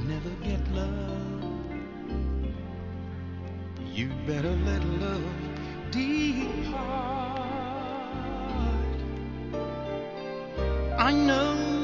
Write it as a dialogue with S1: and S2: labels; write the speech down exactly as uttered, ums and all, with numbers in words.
S1: never get love, you'd better let love depart. I know